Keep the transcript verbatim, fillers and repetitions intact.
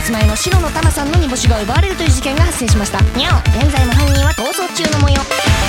住まいの白のタマさんの煮干しが奪われるという事件が発生しました。にゃお、現在も犯人は逃走中の模様。